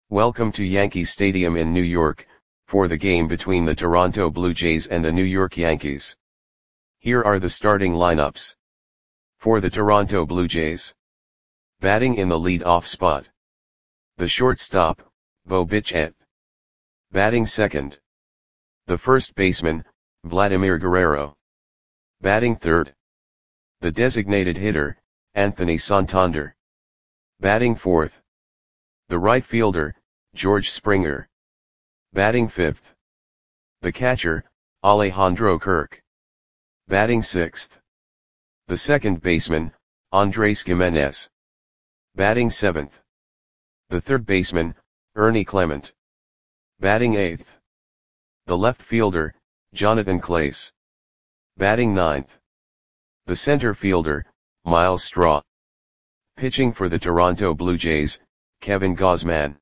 Welcome to Yankee Stadium in New York, for the game between the Toronto Blue Jays and the New York Yankees. Here are the starting lineups. For the Toronto Blue Jays. Batting in the lead-off spot. The shortstop, Bo Bichette. Batting second. The first baseman, Vladimir Guerrero. Batting third. The designated hitter, Anthony Santander. Batting fourth. The right fielder, George Springer. Batting fifth. The catcher, Alejandro Kirk. Batting sixth. The second baseman, Andres Gimenez. Batting seventh. The third baseman, Ernie Clement. Batting eighth. The left fielder, Jonathan Clase. Batting ninth. The center fielder, Myles Straw. Pitching for the Toronto Blue Jays, Kevin Gausman.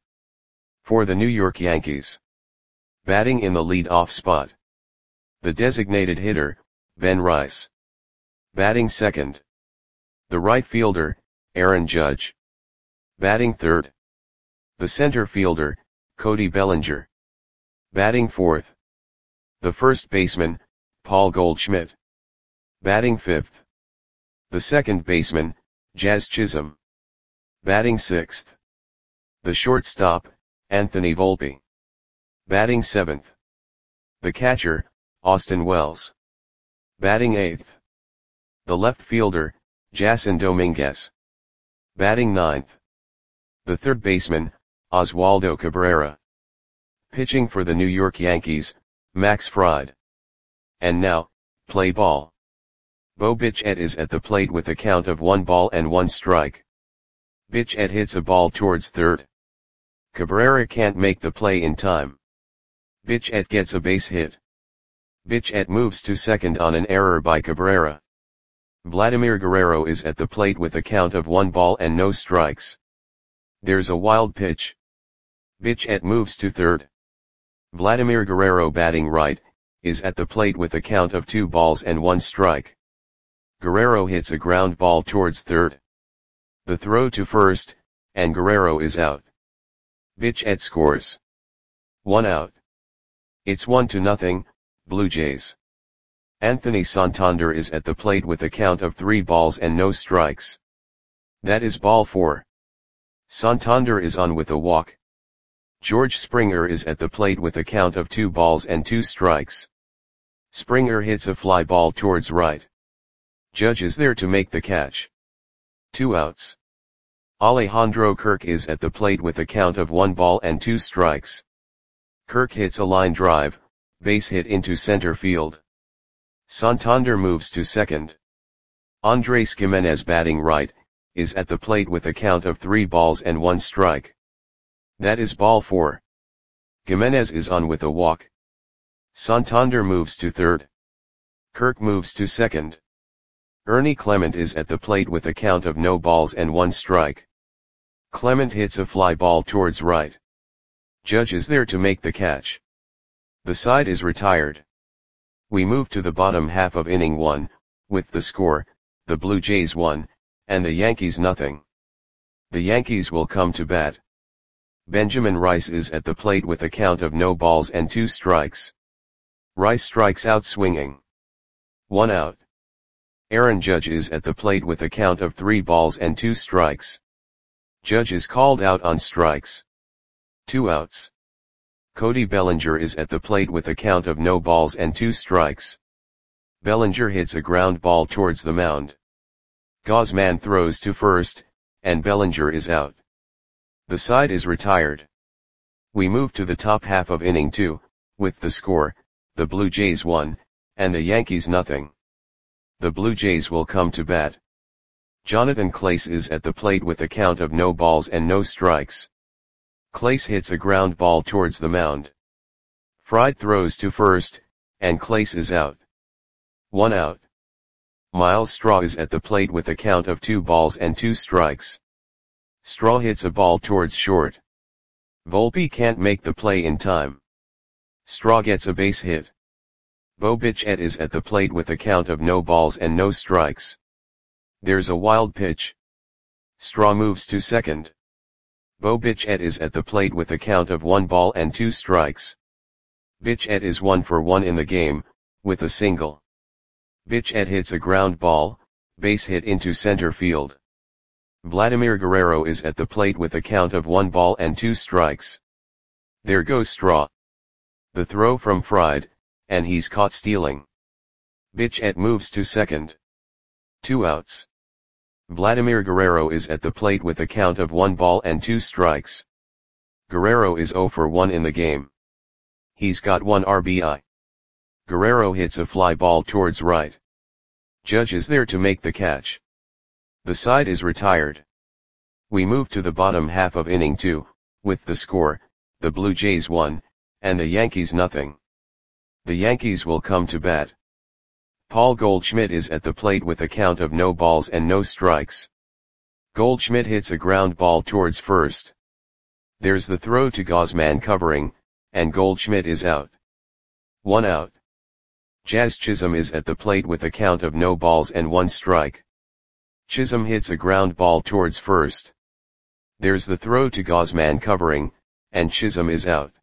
For the New York Yankees. Batting in the lead-off spot. The designated hitter, Ben Rice. Batting second. The right fielder, Aaron Judge. Batting third. The center fielder, Cody Bellinger. Batting fourth. The first baseman, Paul Goldschmidt. Batting fifth. The second baseman, Jazz Chisholm. Batting sixth. The shortstop, Anthony Volpe. Batting seventh. The catcher, Austin Wells. Batting eighth. The left fielder, Jason Dominguez. Batting ninth. The third baseman, Oswaldo Cabrera. Pitching for the New York Yankees, Max Fried. And now, play ball. Bo Bichette is at the plate with a count of 1 strike. Bichette hits a ball towards third. Cabrera can't make the play in time. Bichette gets a base hit. Bichette moves to second on an error by Cabrera. Vladimir Guerrero is at the plate with a count of 1 strikes. There's a wild pitch. Bichette moves to third. Vladimir Guerrero, batting right, is at the plate with a count of 2 strike. Guerrero hits a ground ball towards third. The throw to first, and Guerrero is out. Bichette scores. 1 out. It's 1-0, Blue Jays. Anthony Santander is at the plate with a count of 3 balls and no strikes. That is ball 4. Santander is on with a walk. George Springer is at the plate with a count of 2 balls and 2 strikes. Springer hits a fly ball towards right. Judge is there to make the catch. 2 outs. Alejandro Kirk is at the plate with a count of 1 ball and 2 strikes. Kirk hits a line drive, base hit into center field. Santander moves to second. Andres Gimenez, batting right, is at the plate with a count of 3 balls and 1 strike. That is ball 4. Gimenez is on with a walk. Santander moves to third. Kirk moves to second. Ernie Clement is at the plate with a count of no balls and 1 strike. Clement hits a fly ball towards right. Judge is there to make the catch. The side is retired. We move to the bottom half of inning 1, with the score, the Blue Jays 1, and the Yankees 0. The Yankees will come to bat. Benjamin Rice is at the plate with a count of no balls and 2 strikes. Rice strikes out swinging. 1 out. Aaron Judge is at the plate with a count of 3 balls and 2 strikes. Judge is called out on strikes. 2 outs. Cody Bellinger is at the plate with a count of no balls and 2 strikes. Bellinger hits a ground ball towards the mound. Gausman throws to first, and Bellinger is out. The side is retired. We move to the top half of inning 2, with the score, the Blue Jays 1, and the Yankees 0. The Blue Jays will come to bat. Jonathan Clase is at the plate with a count of no balls and no strikes. Clase hits a ground ball towards the mound. Fried throws to first, and Clase is out. 1 out. Myles Straw is at the plate with a count of 2 balls and 2 strikes. Straw hits a ball towards short. Volpe can't make the play in time. Straw gets a base hit. Bo Bichette is at the plate with a count of no balls and no strikes. There's a wild pitch. Straw moves to second. Bo Bichette is at the plate with a count of 1 ball and 2 strikes. Bichette is 1 for 1 in the game, with a single. Bichette hits a ground ball, base hit into center field. Vladimir Guerrero is at the plate with a count of 1 ball and 2 strikes. There goes Straw. The throw from Fried, and he's caught stealing. Bichette moves to second. 2 outs. Vladimir Guerrero is at the plate with a count of 1 ball and 2 strikes. Guerrero is 0 for 1 in the game. He's got 1 RBI. Guerrero hits a fly ball towards right. Judge is there to make the catch. The side is retired. We move to the bottom half of inning 2, with the score, the Blue Jays 1, and the Yankees nothing. The Yankees will come to bat. Paul Goldschmidt is at the plate with a count of no balls and no strikes. Goldschmidt hits a ground ball towards first. There's the throw to Gausman covering, and Goldschmidt is out. 1 out. Jazz Chisholm is at the plate with a count of no balls and 1 strike. Chisholm hits a ground ball towards first. There's the throw to Gausman covering, and Chisholm is out.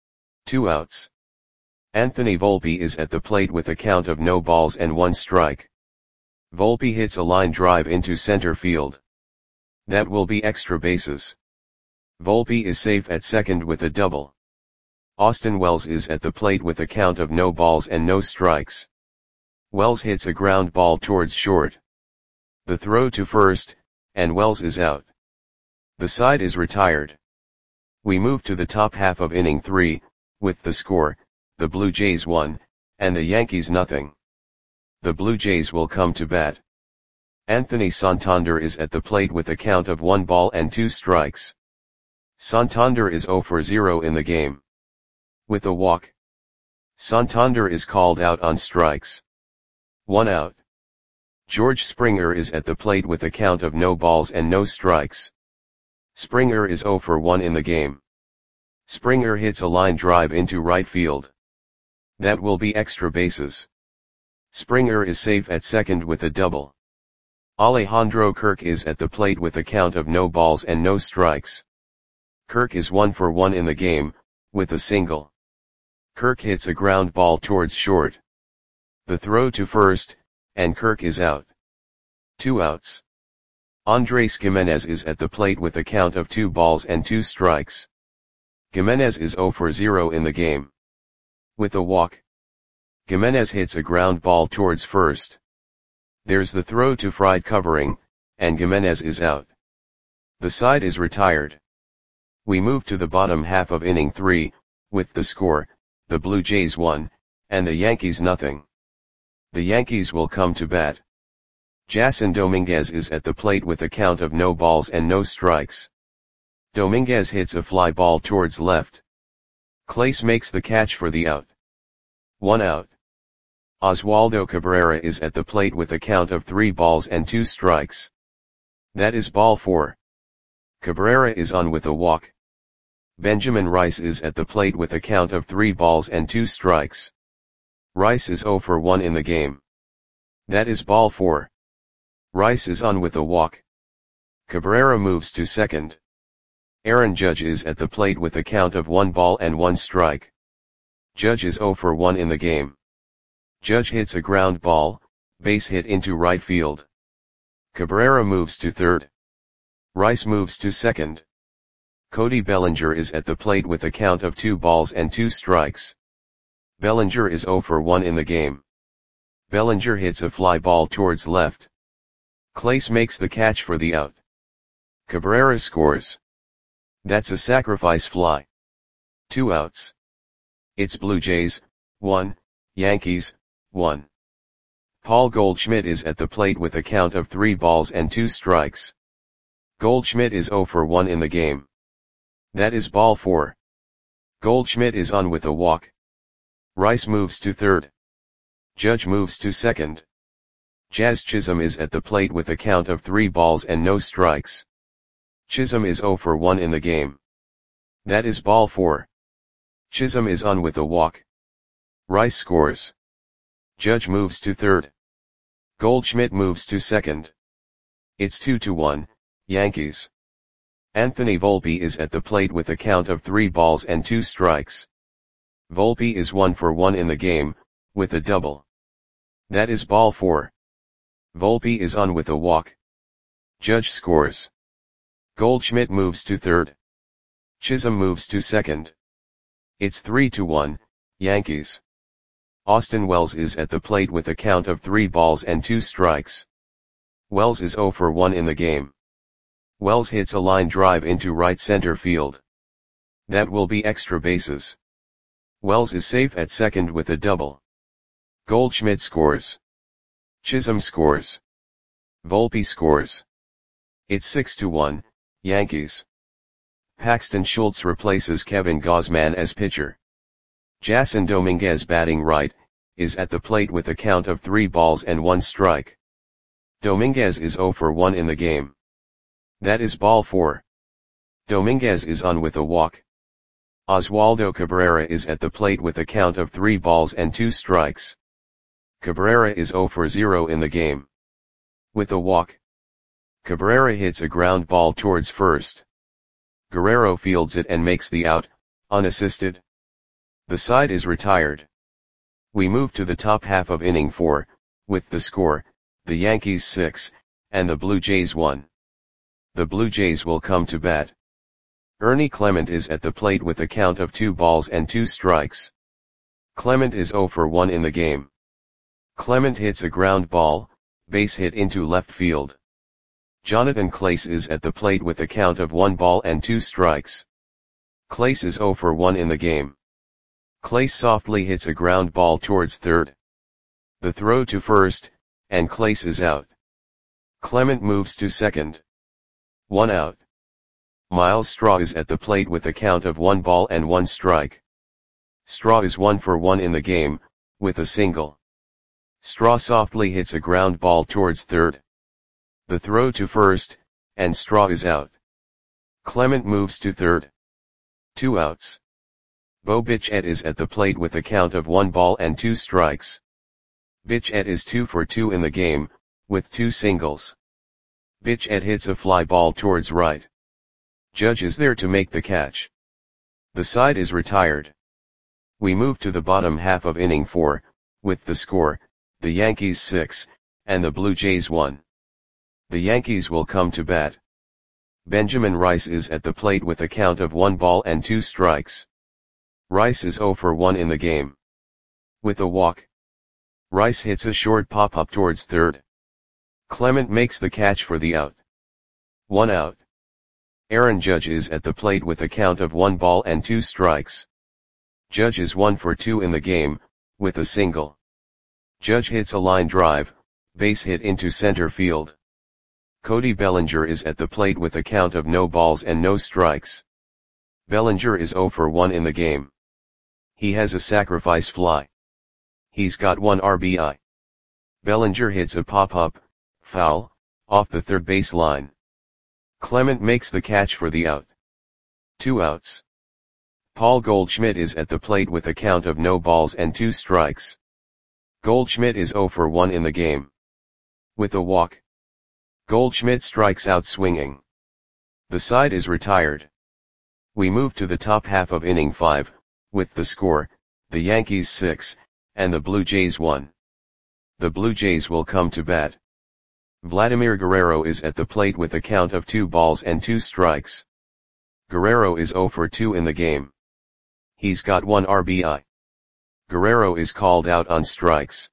2 outs. Anthony Volpe is at the plate with a count of no balls and 1 strike. Volpe hits a line drive into center field. That will be extra bases. Volpe is safe at second with a double. Austin Wells is at the plate with a count of no balls and no strikes. Wells hits a ground ball towards short. The throw to first, and Wells is out. The side is retired. We move to the top half of inning 3, with the score, the Blue Jays 1, and the Yankees nothing. The Blue Jays will come to bat. Anthony Santander is at the plate with a count of 1 ball and 2 strikes. Santander is 0 for 0 in the game. With a walk. Santander is called out on strikes. 1 out. George Springer is at the plate with a count of no balls and no strikes. Springer is 0 for 1 in the game. Springer hits a line drive into right field. That will be extra bases. Springer is safe at second with a double. Alejandro Kirk is at the plate with a count of no balls and no strikes. Kirk is 1 for 1 in the game, with a single. Kirk hits a ground ball towards short. The throw to first, and Kirk is out. 2 outs. Andres Gimenez is at the plate with a count of 2 balls and 2 strikes. Gimenez is 0 for 0 in the game. With a walk. Gimenez hits a ground ball towards first. There's the throw to Fried covering, and Gimenez is out. The side is retired. We move to the bottom half of inning 3, with the score, the Blue Jays 1, and the Yankees nothing. The Yankees will come to bat. Jason Dominguez is at the plate with a count of no balls and no strikes. Dominguez hits a fly ball towards left. Clace makes the catch for the out. 1 out. Oswaldo Cabrera is at the plate with a count of 3 balls and 2 strikes. That is ball 4. Cabrera is on with a walk. Benjamin Rice is at the plate with a count of 3 balls and 2 strikes. Rice is 0 for 1 in the game. That is ball 4. Rice is on with a walk. Cabrera moves to second. Aaron Judge is at the plate with a count of 1 ball and 1 strike. Judge is 0 for 1 in the game. Judge hits a ground ball, base hit into right field. Cabrera moves to third. Rice moves to second. Cody Bellinger is at the plate with a count of 2 balls and 2 strikes. Bellinger is 0 for 1 in the game. Bellinger hits a fly ball towards left. Clace makes the catch for the out. Cabrera scores. That's a sacrifice fly. 2 outs. It's Blue Jays, 1, Yankees, 1. Paul Goldschmidt is at the plate with a count of 3 balls and 2 strikes. Goldschmidt is 0 for 1 in the game. That is ball 4. Goldschmidt is on with a walk. Rice moves to third. Judge moves to second. Jazz Chisholm is at the plate with a count of 3 balls and no strikes. Chisholm is 0 for 1 in the game. That is ball 4. Chisholm is on with a walk. Rice scores. Judge moves to third. Goldschmidt moves to second. It's 2-1, Yankees. Anthony Volpe is at the plate with a count of 3 balls and 2 strikes. Volpe is 1 for 1 in the game, with a double. That is ball 4. Volpe is on with a walk. Judge scores. Goldschmidt moves to third. Chisholm moves to second. It's 3-1, Yankees. Austin Wells is at the plate with a count of 3 balls and 2 strikes. Wells is 0 for 1 in the game. Wells hits a line drive into right center field. That will be extra bases. Wells is safe at second with a double. Goldschmidt scores. Chisholm scores. Volpe scores. It's 6-1, Yankees. Paxton Schultz replaces Kevin Gausman as pitcher. Jason Dominguez, batting right, is at the plate with a count of 3 balls and 1 strike. Dominguez is 0 for 1 in the game. That is ball 4. Dominguez is on with a walk. Oswaldo Cabrera is at the plate with a count of 3 balls and 2 strikes. Cabrera is 0 for 0 in the game. With a walk. Cabrera hits a ground ball towards first. Guerrero fields it and makes the out, unassisted. The side is retired. We move to the top half of inning 4, with the score, the Yankees 6, and the Blue Jays 1. The Blue Jays will come to bat. Ernie Clement is at the plate with a count of 2 balls and 2 strikes. Clement is 0 for 1 in the game. Clement hits a ground ball, base hit into left field. Jonathan Clase is at the plate with a count of 1 ball and 2 strikes. Clase is 0 for 1 in the game. Clase softly hits a ground ball towards third. The throw to first, and Clase is out. Clement moves to second. 1 out. Miles Straw is at the plate with a count of 1 ball and 1 strike. Straw is 1 for 1 in the game, with a single. Straw softly hits a ground ball towards third. The throw to first, and Straw is out. Clement moves to third. 2 outs. Bo Bichette is at the plate with a count of 1 ball and 2 strikes. Bichette is 2 for 2 in the game, with 2 singles. Bichette hits a fly ball towards right. Judge is there to make the catch. The side is retired. We move to the bottom half of inning 4, with the score, the Yankees 6, and the Blue Jays 1. The Yankees will come to bat. Benjamin Rice is at the plate with a count of 1 ball and 2 strikes. Rice is 0 for 1 in the game. With a walk. Rice hits a short pop-up towards third. Clement makes the catch for the out. 1 out. Aaron Judge is at the plate with a count of 1 ball and 2 strikes. Judge is 1 for 2 in the game, with a single. Judge hits a line drive, base hit into center field. Cody Bellinger is at the plate with a count of no balls and no strikes. Bellinger is 0 for 1 in the game. He has a sacrifice fly. He's got 1 RBI. Bellinger hits a pop-up, foul, off the third base line. Clement makes the catch for the out. 2 outs. Paul Goldschmidt is at the plate with a count of no balls and 2 strikes. Goldschmidt is 0 for 1 in the game. With a walk. Goldschmidt strikes out swinging. The side is retired. We move to the top half of inning 5, with the score, the Yankees 6, and the Blue Jays 1. The Blue Jays will come to bat. Vladimir Guerrero is at the plate with a count of 2 balls and 2 strikes. Guerrero is 0 for 2 in the game. He's got 1 RBI. Guerrero is called out on strikes.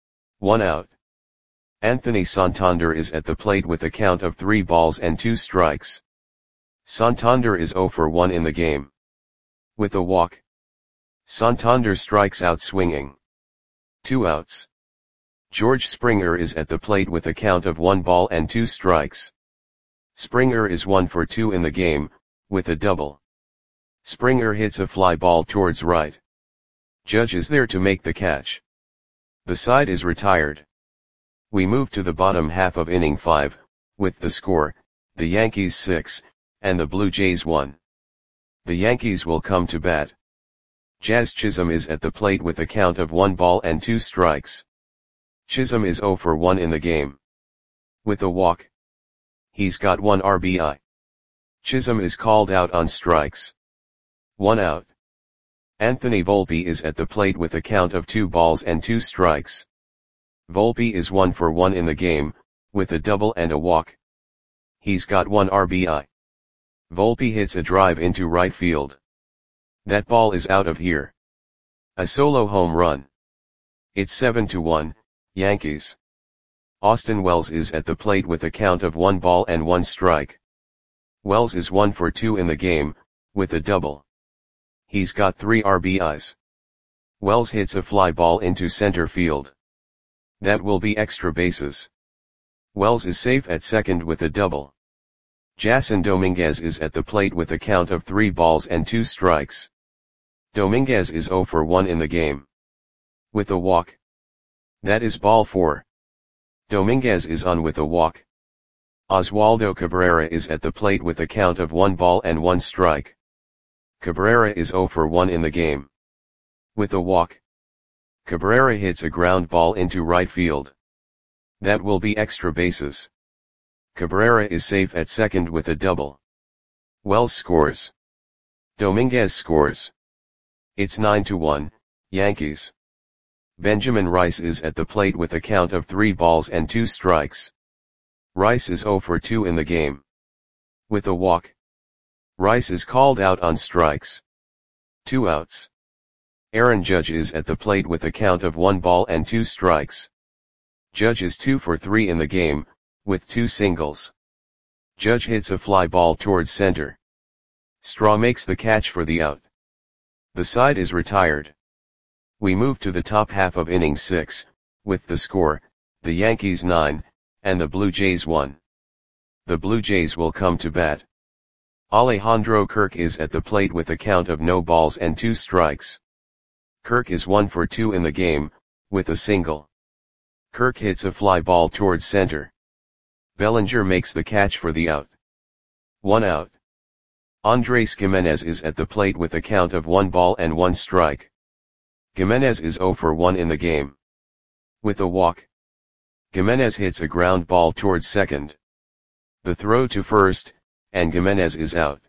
1 out. Anthony Santander is at the plate with a count of 3 balls and 2 strikes. Santander is 0 for 1 in the game. With a walk. Santander strikes out swinging. 2 outs. George Springer is at the plate with a count of 1 ball and 2 strikes. Springer is 1 for 2 in the game, with a double. Springer hits a fly ball towards right. Judge is there to make the catch. The side is retired. We move to the bottom half of inning 5, with the score, the Yankees 6, and the Blue Jays 1. The Yankees will come to bat. Jazz Chisholm is at the plate with a count of 1 ball and 2 strikes. Chisholm is 0 for 1 in the game. With a walk. He's got 1 RBI. Chisholm is called out on strikes. 1 out. Anthony Volpe is at the plate with a count of 2 balls and 2 strikes. Volpe is 1 for 1 in the game, with a double and a walk. He's got 1 RBI. Volpe hits a drive into right field. That ball is out of here. A solo home run. It's 7-1, Yankees. Austin Wells is at the plate with a count of 1 ball and 1 strike. Wells is 1 for 2 in the game, with a double. He's got 3 RBIs. Wells hits a fly ball into center field. That will be extra bases. Wells is safe at second with a double. Jason Dominguez is at the plate with a count of 3 balls and 2 strikes. Dominguez is 0 for 1 in the game. With a walk. That is ball 4. Dominguez is on with a walk. Oswaldo Cabrera is at the plate with a count of 1 ball and 1 strike. Cabrera is 0 for 1 in the game. With a walk. Cabrera hits a ground ball into right field. That will be extra bases. Cabrera is safe at second with a double. Wells scores. Dominguez scores. It's 9-1, Yankees. Benjamin Rice is at the plate with a count of 3 balls and 2 strikes. Rice is 0 for 2 in the game. With a walk. Rice is called out on strikes. 2 outs. Aaron Judge is at the plate with a count of 1 ball and 2 strikes. Judge is 2 for 3 in the game, with 2 singles. Judge hits a fly ball towards center. Straw makes the catch for the out. The side is retired. We move to the top half of inning 6, with the score, the Yankees 9, and the Blue Jays 1. The Blue Jays will come to bat. Alejandro Kirk is at the plate with a count of no balls and 2 strikes. Kirk is 1 for 2 in the game, with a single. Kirk hits a fly ball towards center. Bellinger makes the catch for the out. 1 out. Andrés Giménez is at the plate with a count of 1 ball and 1 strike. Giménez is 0 for 1 in the game. With a walk. Giménez hits a ground ball towards second. The throw to first, and Giménez is out.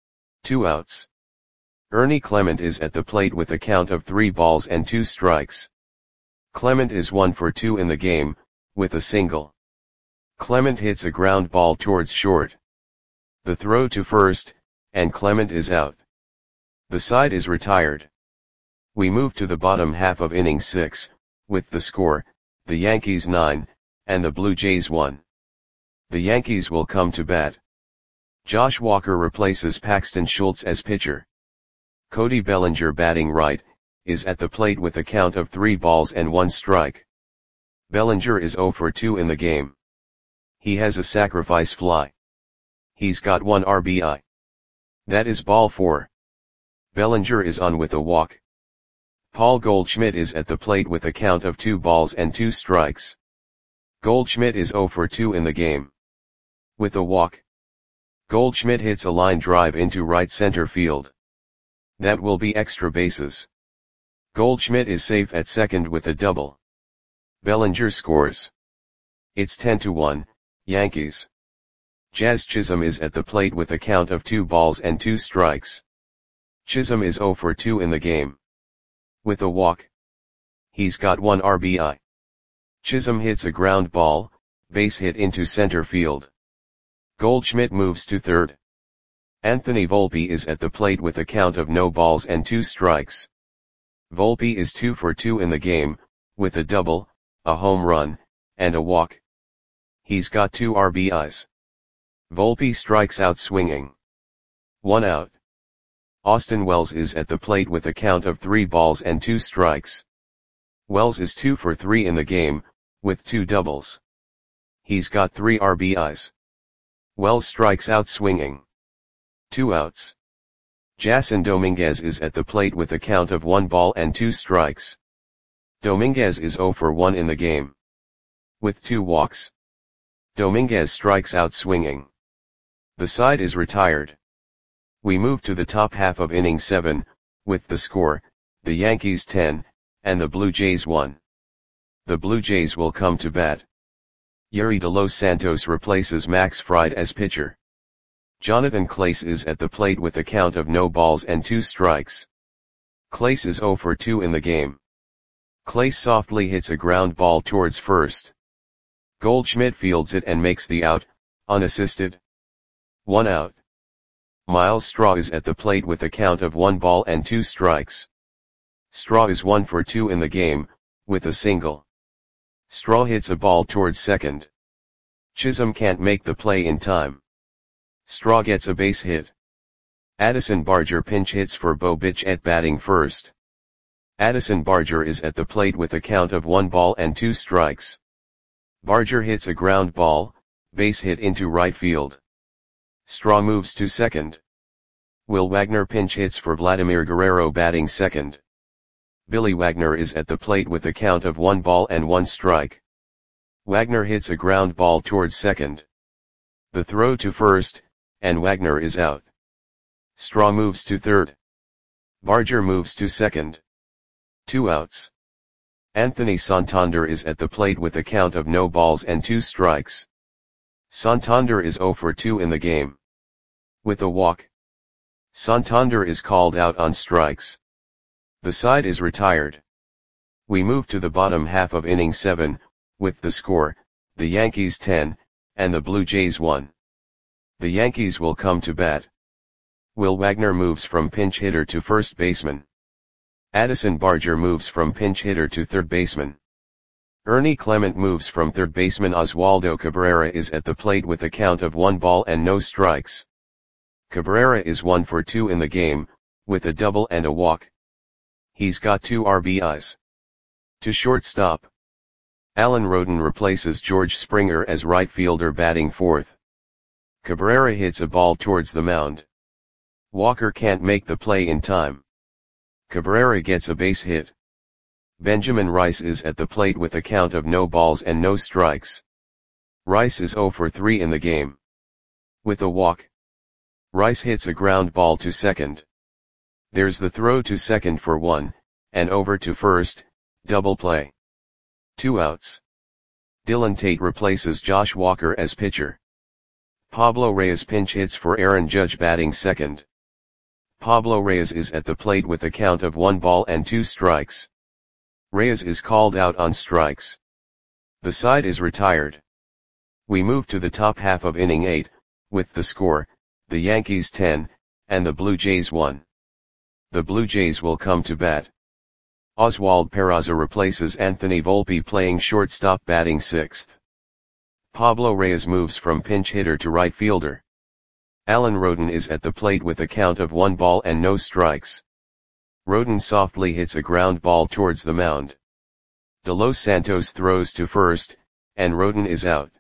2 outs. Ernie Clement is at the plate with a count of 3 balls and 2 strikes. Clement is 1 for 2 in the game, with a single. Clement hits a ground ball towards short. The throw to first, and Clement is out. The side is retired. We move to the bottom half of inning 6, with the score, the Yankees 9, and the Blue Jays 1. The Yankees will come to bat. Josh Walker replaces Paxton Schultz as pitcher. Cody Bellinger, batting right, is at the plate with a count of 3 balls and 1 strike. Bellinger is 0 for 2 in the game. He has a sacrifice fly. He's got 1 RBI. That is ball 4. Bellinger is on with a walk. Paul Goldschmidt is at the plate with a count of 2 balls and 2 strikes. Goldschmidt is 0 for 2 in the game. With a walk. Goldschmidt hits a line drive into right center field. That will be extra bases. Goldschmidt is safe at second with a double. Bellinger scores. It's 10-1, Yankees. Jazz Chisholm is at the plate with a count of 2 balls and 2 strikes. Chisholm is 0 for 2 in the game. With a walk. He's got 1 RBI. Chisholm hits a ground ball, base hit into center field. Goldschmidt moves to third. Anthony Volpe is at the plate with a count of no balls and 2 strikes. Volpe is 2 for 2 in the game, with a double, a home run, and a walk. He's got 2 RBIs. Volpe strikes out swinging. 1 out. Austin Wells is at the plate with a count of 3 balls and 2 strikes. Wells is 2 for 3 in the game, with 2 doubles. He's got 3 RBIs. Wells strikes out swinging. 2 outs. Jason Dominguez is at the plate with a count of 1 ball and 2 strikes. Dominguez is 0 for 1 in the game. With 2 walks. Dominguez strikes out swinging. The side is retired. We move to the top half of inning 7, with the score, the Yankees 10, and the Blue Jays 1. The Blue Jays will come to bat. Yuri de Los Santos replaces Max Fried as pitcher. Jonathan Clase is at the plate with a count of no balls and 2 strikes. Clase is 0 for 2 in the game. Clase softly hits a ground ball towards first. Goldschmidt fields it and makes the out, unassisted. 1 out. Miles Straw is at the plate with a count of 1 ball and 2 strikes. Straw is 1 for 2 in the game, with a single. Straw hits a ball towards second. Chisholm can't make the play in time. Straw gets a base hit. Addison Barger pinch hits for Bo Bichette batting first. Addison Barger is at the plate with a count of 1 ball and 2 strikes. Barger hits a ground ball, base hit into right field. Straw moves to second. Will Wagner pinch hits for Vladimir Guerrero batting second. Billy Wagner is at the plate with a count of 1 ball and 1 strike. Wagner hits a ground ball towards second. The throw to first, and Wagner is out. Straw moves to third. Barger moves to second. 2 outs. Anthony Santander is at the plate with a count of no balls and 2 strikes. Santander is 0 for 2 in the game. With a walk. Santander is called out on strikes. The side is retired. We move to the bottom half of inning 7, with the score, the Yankees 10, and the Blue Jays 1. The Yankees will come to bat. Will Wagner moves from pinch hitter to first baseman. Addison Barger moves from pinch hitter to third baseman. Ernie Clement moves from third baseman. Oswaldo Cabrera is at the plate with a count of 1 ball and no strikes. Cabrera is 1 for 2 in the game, with a double and a walk. He's got 2 RBIs. To shortstop. Alan Roden replaces George Springer as right fielder batting fourth. Cabrera hits a ball towards the mound. Walker can't make the play in time. Cabrera gets a base hit. Benjamin Rice is at the plate with a count of no balls and no strikes. Rice is 0 for 3 in the game. With a walk. Rice hits a ground ball to second. There's the throw to second for 1, and over to first, double play. 2 outs. Dylan Tate replaces Josh Walker as pitcher. Pablo Reyes pinch hits for Aaron Judge batting second. Pablo Reyes is at the plate with a count of 1 ball and 2 strikes. Reyes is called out on strikes. The side is retired. We move to the top half of inning 8, with the score, the Yankees 10, and the Blue Jays 1. The Blue Jays will come to bat. Oswald Peraza replaces Anthony Volpe playing shortstop batting sixth. Pablo Reyes moves from pinch hitter to right fielder. Alan Roden is at the plate with a count of 1 ball and no strikes. Roden softly hits a ground ball towards the mound. De Los Santos throws to first, and Roden is out.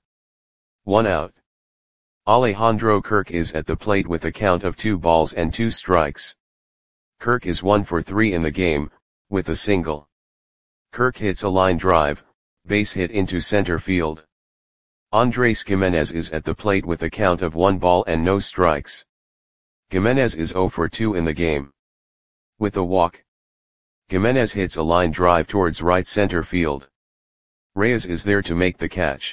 1 out. Alejandro Kirk is at the plate with a count of 2 balls and 2 strikes. Kirk is 1 for 3 in the game, with a single. Kirk hits a line drive, base hit into center field. Andres Gimenez is at the plate with a count of 1 ball and no strikes. Gimenez is 0 for 2 in the game. With a walk. Gimenez hits a line drive towards right center field. Reyes is there to make the catch.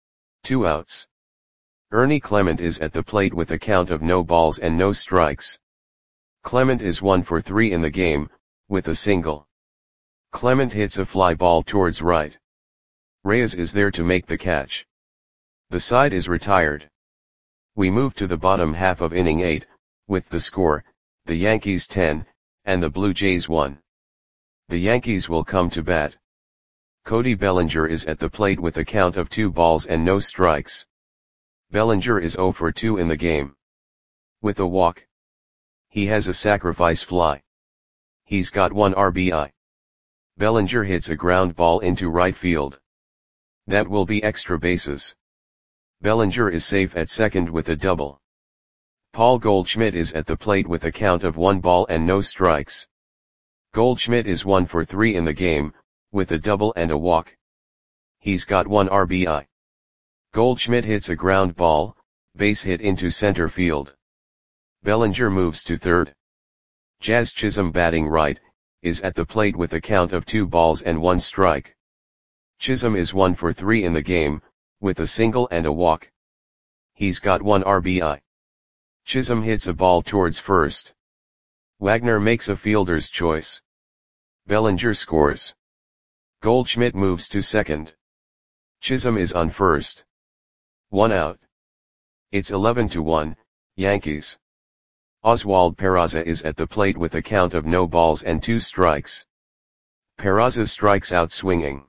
2 outs. Ernie Clement is at the plate with a count of no balls and no strikes. Clement is 1 for 3 in the game, with a single. Clement hits a fly ball towards right. Reyes is there to make the catch. The side is retired. We move to the bottom half of inning 8, with the score, the Yankees 10, and the Blue Jays 1. The Yankees will come to bat. Cody Bellinger is at the plate with a count of 2 balls and no strikes. Bellinger is 0 for 2 in the game. With a walk. He has a sacrifice fly. He's got 1 RBI. Bellinger hits a ground ball into right field. That will be extra bases. Bellinger is safe at second with a double. Paul Goldschmidt is at the plate with a count of 1 ball and no strikes. Goldschmidt is 1 for 3 in the game, with a double and a walk. He's got 1 RBI. Goldschmidt hits a ground ball, base hit into center field. Bellinger moves to third. Jazz Chisholm batting right, is at the plate with a count of 2 balls and 1 strike. Chisholm is 1 for 3 in the game, with a single and a walk. He's got 1 RBI. Chisholm hits a ball towards first. Wagner makes a fielder's choice. Bellinger scores. Goldschmidt moves to second. Chisholm is on first. 1 out. It's 11-1, Yankees. Oswald Peraza is at the plate with a count of no balls and 2 strikes. Peraza strikes out swinging.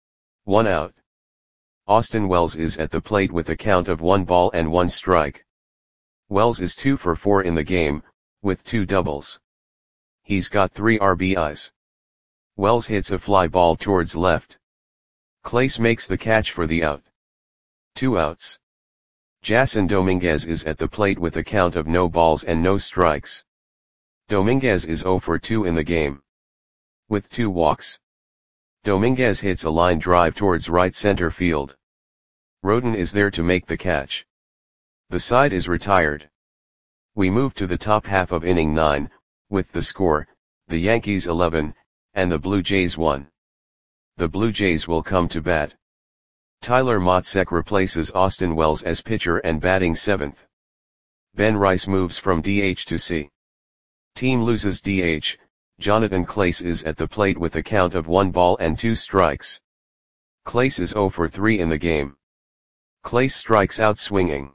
1 out. Austin Wells is at the plate with a count of 1 ball and 1 strike. Wells is 2 for 4 in the game, with 2 doubles. He's got 3 RBIs. Wells hits a fly ball towards left. Clace makes the catch for the out. 2 outs. Jason Dominguez is at the plate with a count of no balls and no strikes. Dominguez is 0 for 2 in the game. With 2 walks. Dominguez hits a line drive towards right center field. Roden is there to make the catch. The side is retired. We move to the top half of inning 9, with the score, the Yankees 11, and the Blue Jays 1. The Blue Jays will come to bat. Tyler Motczek replaces Austin Wells as pitcher and batting 7th. Ben Rice moves from DH to C. Team loses DH, Jonathan Clace is at the plate with a count of 1 ball and 2 strikes. Clace is 0 for 3 in the game. Clace strikes out swinging.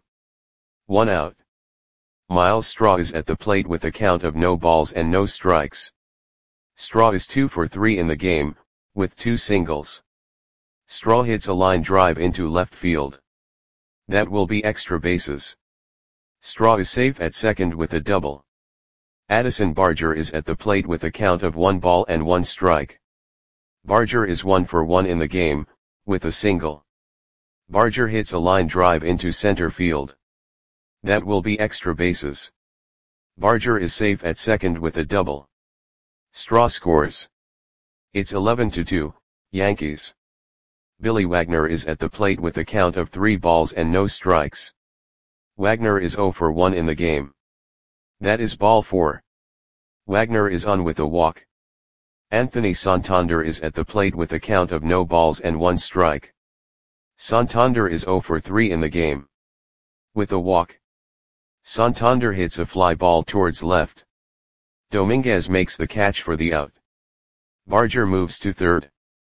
1 out. Miles Straw is at the plate with a count of no balls and no strikes. Straw is 2 for 3 in the game, with 2 singles. Straw hits a line drive into left field. That will be extra bases. Straw is safe at second with a double. Addison Barger is at the plate with a count of 1 ball and 1 strike. Barger is 1 for 1 in the game, with a single. Barger hits a line drive into center field. That will be extra bases. Barger is safe at second with a double. Straw scores. It's 11-2, Yankees. Billy Wagner is at the plate with a count of 3 balls and no strikes. Wagner is 0 for 1 in the game. That is ball 4. Wagner is on with a walk. Anthony Santander is at the plate with a count of no balls and 1 strike. Santander is 0 for 3 in the game. With a walk. Santander hits a fly ball towards left. Dominguez makes the catch for the out. Barger moves to third.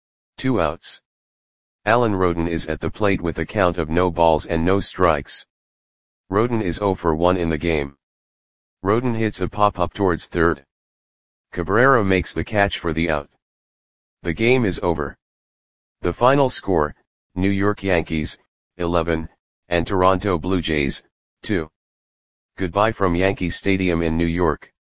2 outs. Alan Roden is at the plate with a count of no balls and no strikes. Roden is 0 for 1 in the game. Roden hits a pop-up towards third. Cabrera makes the catch for the out. The game is over. The final score, New York Yankees, 11, and Toronto Blue Jays, 2. Goodbye from Yankee Stadium in New York.